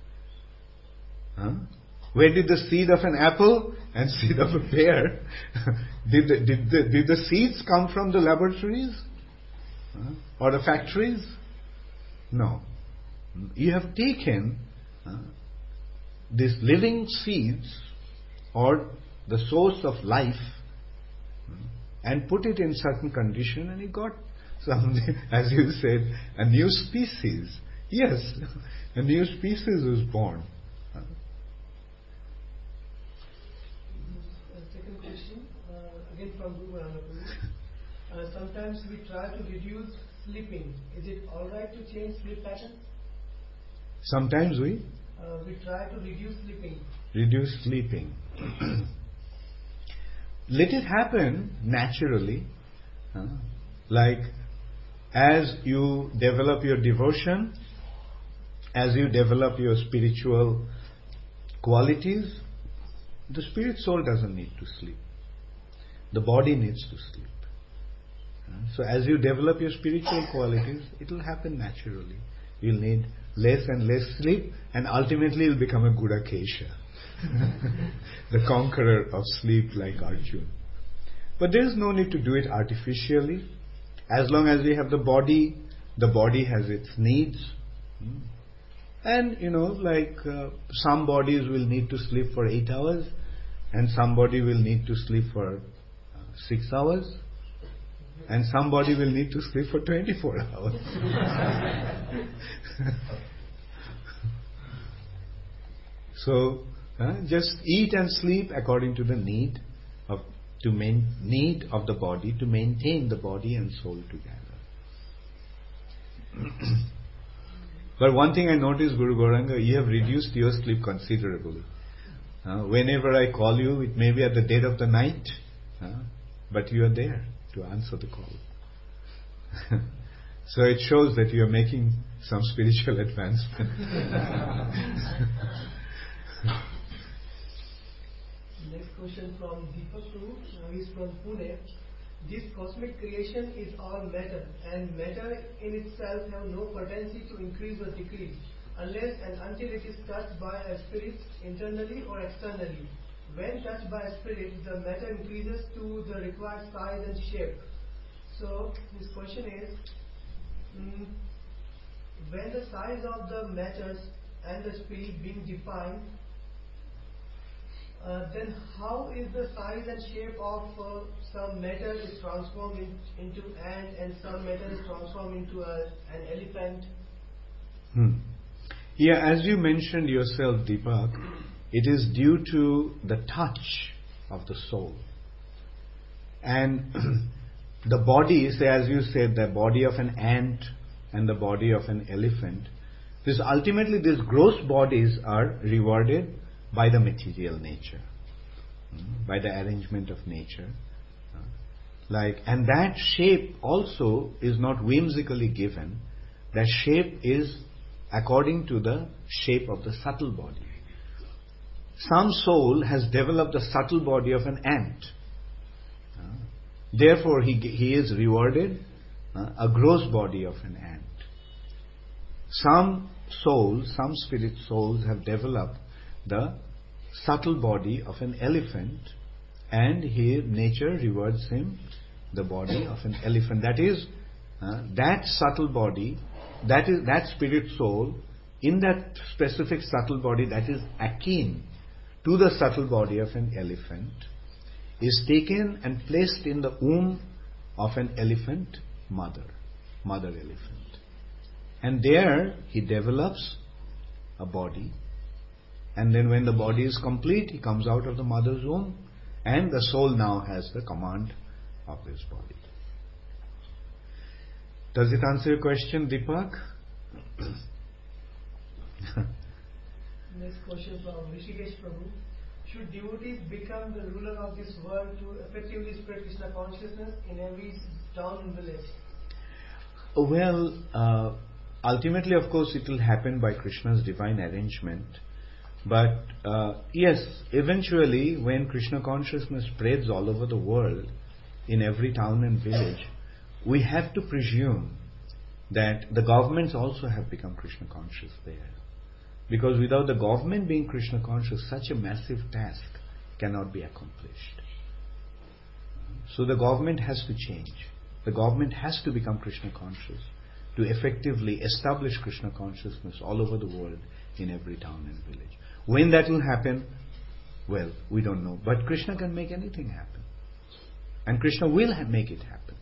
Where did the seed of an apple and seed of a pear, did the seeds come from the laboratories? Or the factories? No. You have taken these living seeds or the source of life and put it in certain condition and you got something, as you said, a new species. Yes, a new species was born. Second question, again from Guru Anapurna. Sometimes we try to reduce sleeping. Is it alright to change sleep pattern? Sometimes we try to reduce sleeping. Reduce sleeping. Let it happen naturally. Like as you develop your devotion, as you develop your spiritual qualities, the spirit soul doesn't need to sleep. The body needs to sleep. So as you develop your spiritual qualities, it will happen naturally. You'll need less and less sleep, and ultimately you'll become a Gudakesha, the conqueror of sleep like Arjuna. But there is no need to do it artificially. As long as we have the body has its needs. And some bodies will need to sleep for 8 hours, and somebody will need to sleep for 6 hours, and somebody will need to sleep for 24 hours. So just eat and sleep according to the need of the body, to maintain the body and soul together. But one thing I noticed, Guru Gauranga, you have reduced your sleep considerably. Whenever I call you, it may be at the dead of the night, but you are there to answer the call. So it shows that you are making some spiritual advancement. Next question from Deepak Prabhu. He's from Pune. This cosmic creation is all matter, and matter in itself have no potency to increase or decrease unless and until it is touched by a spirit internally or externally. When touched by a spirit, the matter increases to the required size and shape. So his question is, when the size of the matters and the spirit being defined, then how is the size and shape of some matter is transformed into ant, and some matter is transformed into an elephant? Yeah, as you mentioned yourself, Deepak, it is due to the touch of the soul. And the body, say as you said, the body of an ant and the body of an elephant, ultimately these gross bodies are rewarded by the material nature, by the arrangement of nature. And that shape also is not whimsically given. That shape is according to the shape of the subtle body. Some soul has developed the subtle body of an ant. Therefore, he is rewarded a gross body of an ant. Some souls, some spirit souls have developed the subtle body of an elephant, and nature rewards him the body of an elephant. That is, that subtle body, that spirit soul, in that specific subtle body that is akin to the subtle body of an elephant, is taken and placed in the womb of an elephant mother elephant. And there he develops a body, and then when the body is complete, he comes out of the mother's womb, and the soul now has the command of his body. Does it answer your question, Deepak? Next question from Rishikesh Prabhu. Should devotees become the ruler of this world to effectively spread Krishna consciousness in every town and village? Well, ultimately, of course, it will happen by Krishna's divine arrangement. But yes, eventually, when Krishna consciousness spreads all over the world, in every town and village, we have to presume that the governments also have become Krishna conscious there. Because without the government being Krishna conscious, such a massive task cannot be accomplished. So the government has to change. The government has to become Krishna conscious to effectively establish Krishna consciousness all over the world in every town and village. When that will happen, well, we don't know. But Krishna can make anything happen. And Krishna will make it happen.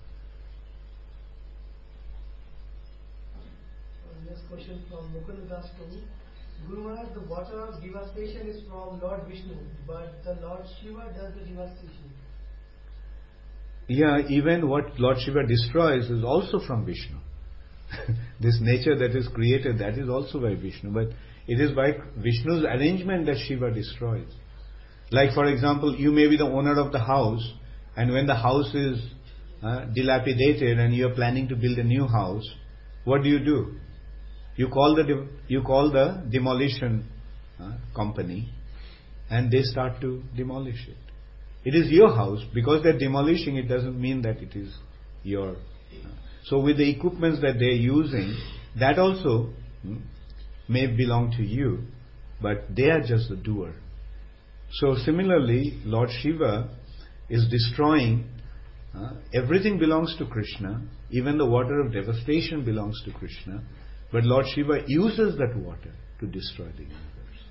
Next question from Mukund Das Prabhu. Guru Maharaj, the water of devastation is from Lord Vishnu, but the Lord Shiva does the devastation. Yeah, even what Lord Shiva destroys is also from Vishnu. This nature that is created, that is also by Vishnu. But it is by Vishnu's arrangement that Shiva destroys. Like for example, you may be the owner of the house, and when the house is dilapidated and you are planning to build a new house, what do? You call the demolition company, and they start to demolish it. It is your house. Because they're demolishing, it doesn't mean that it is your. So with the equipments that they're using, that also may belong to you, but they are just the doer. So similarly, Lord Shiva is destroying. Everything belongs to Krishna. Even the water of devastation belongs to Krishna. But Lord Shiva uses that water to destroy the universe.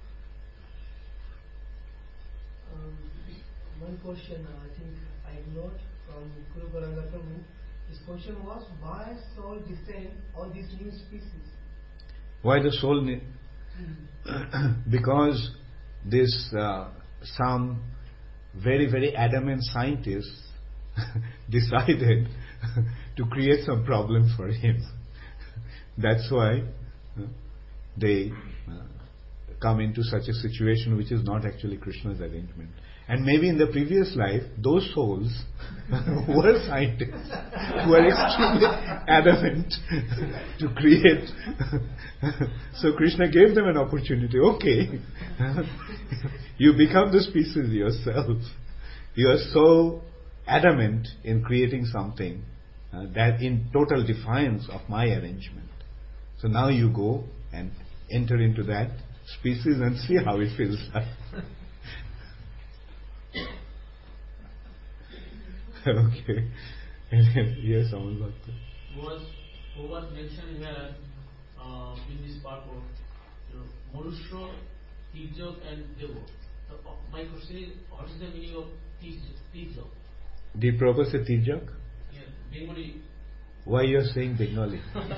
One question I think I ignored from Guru Gauranga Prabhu. His question was, why soul descend on this new species? Why the soul? Because this some very, very adamant scientists decided to create some problem for him. That's why they come into such a situation which is not actually Krishna's arrangement. And maybe in the previous life, those souls who are scientists, who are extremely adamant to create. So Krishna gave them an opportunity. Okay, you become the species yourself. You are so adamant in creating something that in total defiance of my arrangement. So now you go and enter into that species and see how it feels like. Okay. Yes, someone got that. Who was mentioned here in this purport, Manusya, Tijak and Devo. So, my question is, what is the meaning of Tijak? Did Prabhupada say Tijak? Yeah, Bengali. Why you are saying Bengali?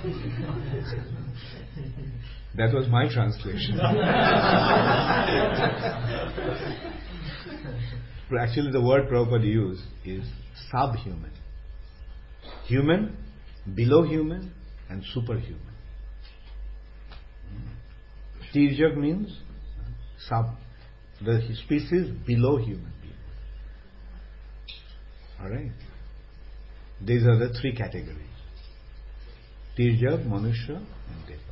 That was my translation. Actually, the word Prabhupada used is subhuman. Human, below human, and superhuman. Tirjak means the species below human being. Alright? These are the three categories. Tirjak, Manusya, and Deva.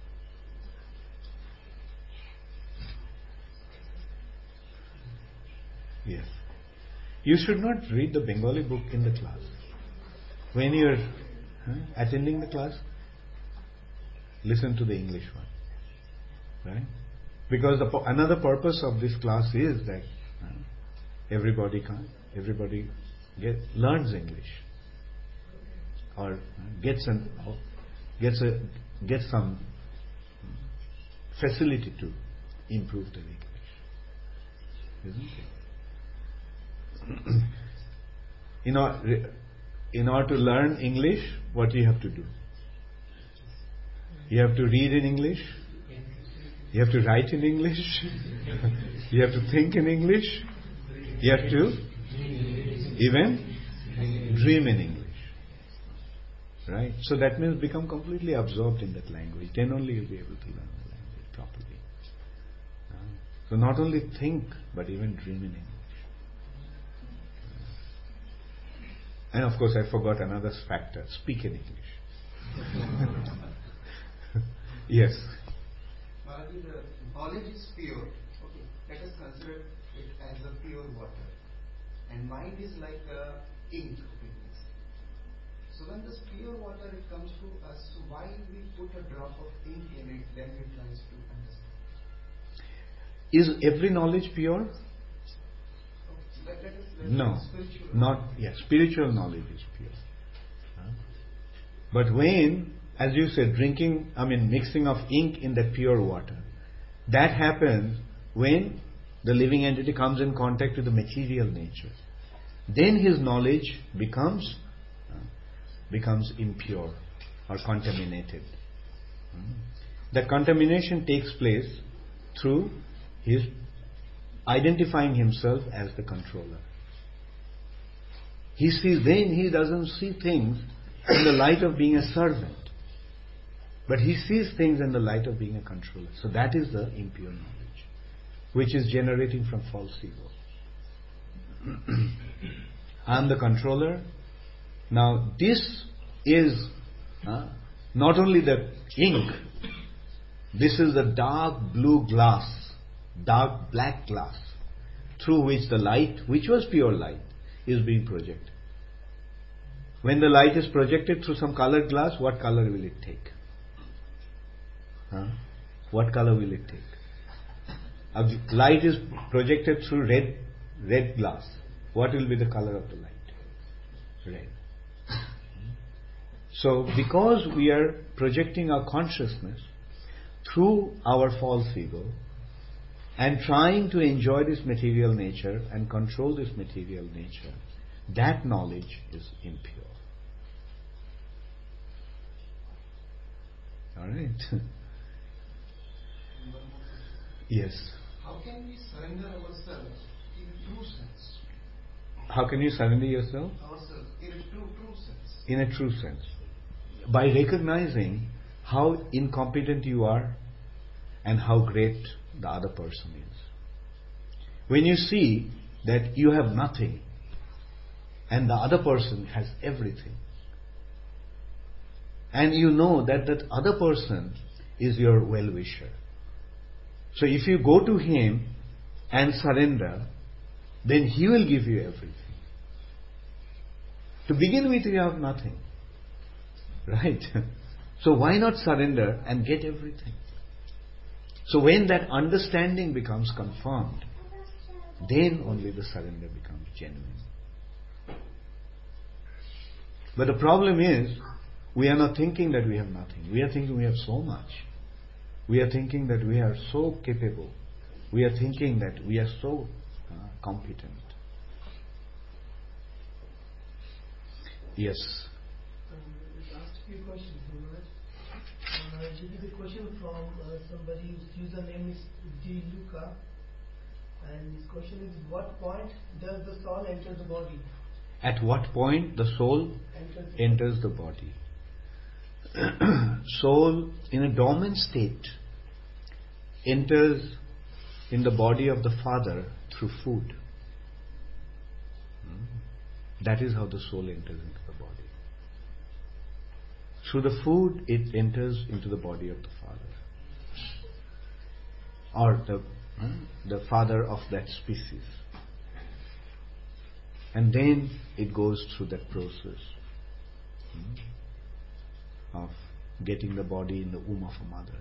Yes. You should not read the Bengali book in the class. When you are attending the class, listen to the English one. Right? Because another purpose of this class is that everybody learns English or gets some facility to improve their English. Isn't it? In order to learn English, what do you have to do? You have to read in English. You have to write in English. You have to think in English. You have to even dream in English. Right? So that means become completely absorbed in that language. Then only you'll be able to learn the language properly. So not only think, but even dream in English. And of course, I forgot another factor: speak in English. Yes. Maharaji, the knowledge is pure. Okay, let us consider it as a pure water, and mind is like ink. So when this pure water it comes to us, so why we put a drop of ink in it? Then it tries to understand. Is every knowledge pure? No, not spiritual knowledge is pure. But when, as you said, mixing of ink in that pure water, that happens when the living entity comes in contact with the material nature. Then his knowledge becomes impure or contaminated. That contamination takes place through his identifying himself as the controller. He doesn't see things in the light of being a servant, but he sees things in the light of being a controller. So that is the impure knowledge, which is generating from false ego. I am the controller. Now this is not only the ink, this is the dark blue glass, dark black glass, through which the light, which was pure light, is being projected. When the light is projected through some colored glass, what color will it take? What color will it take? Light is projected through red glass. What will be the color of the light? Red. So, because we are projecting our consciousness through our false ego and trying to enjoy this material nature and control this material nature, that knowledge is impure. Alright? Yes. How can we surrender ourselves in a true sense? How can you surrender yourself? Ourselves in a true sense. In a true sense. By recognizing how incompetent you are and how great the other person is. When you see that you have nothing and the other person has everything. And you know that that other person is your well-wisher. So if you go to him and surrender, then he will give you everything. To begin with, you have nothing. Right? So why not surrender and get everything? So when that understanding becomes confirmed, then only the surrender becomes genuine. But the problem is, we are not thinking that we have nothing. We are thinking we have so much. We are thinking that we are so capable. We are thinking that we are so competent. Yes. Last few questions, Maharaj. This is a question from somebody whose username is D. Luca. And his question is, what point does the soul enter the body? At what point the soul enters the body? Soul in a dormant state enters in the body of the Father through food. That is how the soul enters into the body. Through the food it enters into the body of the Father, or the Father of that species. And then it goes through that process of getting the body in the womb of a mother.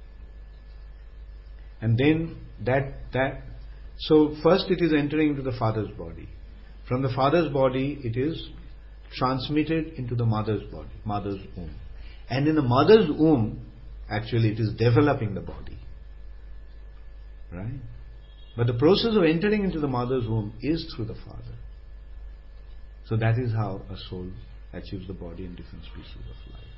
And then so first it is entering into the father's body. From the father's body it is transmitted into the mother's body, mother's womb. And in the mother's womb, actually it is developing the body. Right? But the process of entering into the mother's womb is through the father. So that is how a soul achieves the body in different species of life.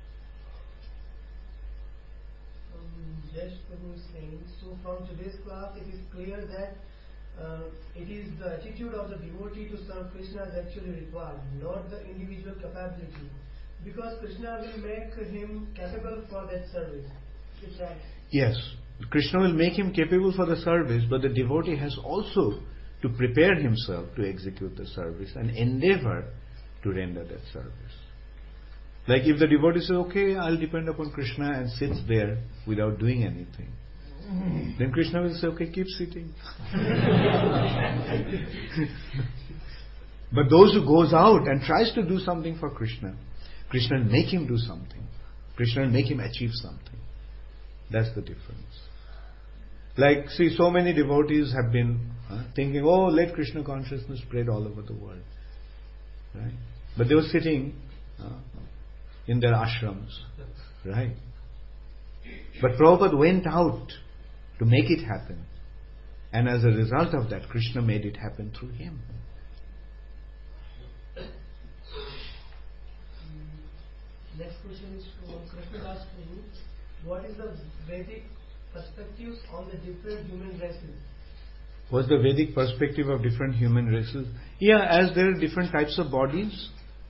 Yes, Prabhu is saying, so from today's class it is clear that it is the attitude of the devotee to serve Krishna is actually required, not the individual capability. Because Krishna will make him capable for that service. Is that? Yes, Krishna will make him capable for the service, but the devotee has also to prepare himself to execute the service and endeavor to render that service. Like if the devotee says, okay, I'll depend upon Krishna, and sits there without doing anything, then Krishna will say, okay, keep sitting. But those who goes out and tries to do something for Krishna, Krishna will make him do something. Krishna will make him achieve something. That's the difference. Like, see, so many devotees have been thinking, oh, let Krishna consciousness spread all over the world. Right? But they were sitting in their ashrams. Right? But Prabhupada went out to make it happen. And as a result of that, Krishna made it happen through him. Next question is from Krishnadas Prabhu. What is the Vedic perspectives on the different human races? What's the Vedic perspective of different human races? Yeah, as there are different types of bodies,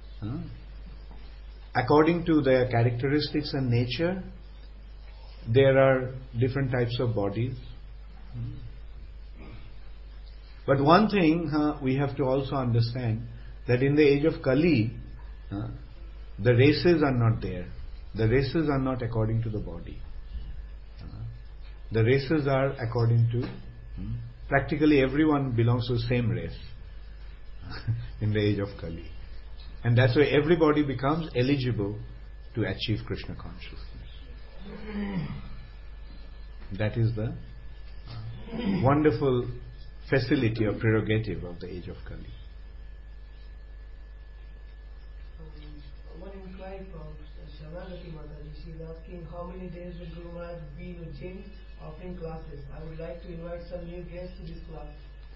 according to their characteristics and nature, there are different types of bodies. But one thing we have to also understand, that in the age of Kali, the races are not there. The races are not according to the body. The races are according to practically everyone belongs to the same race in the age of Kali. And that's why everybody becomes eligible to achieve Krishna consciousness. That is the wonderful facility or prerogative of the age of Kali. One inquiry from Sharanagati Mataji. She is asking how many days will Guru Maharaj be in Ujjain offering classes. I would like to invite some new guests to this class.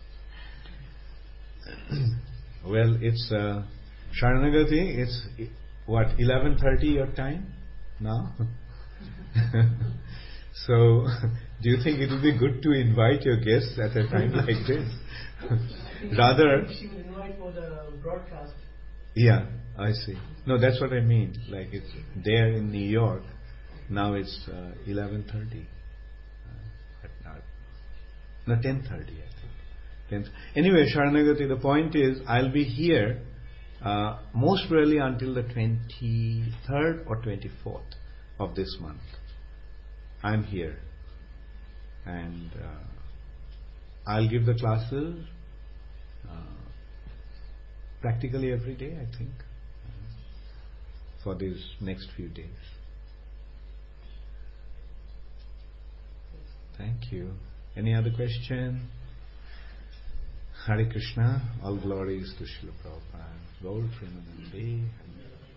Well, it's Sharanagati, it's what, 11:30 your time now? So, do you think it would be good to invite your guests at a time like this? Rather, she will invite for the broadcast. Yeah, I see. No, that's what I mean. Like it's there in New York. Now it's 11:30. No, 10:30, I think. Anyway, Sharanagati, the point is, I'll be here Most probably until the 23rd or 24th of this month. I'm here. And I'll give the classes practically every day, I think, for these next few days. Thank you. Any other question? Hare Krishna. All glories to Srila Prabhupada. Gaur Premanande.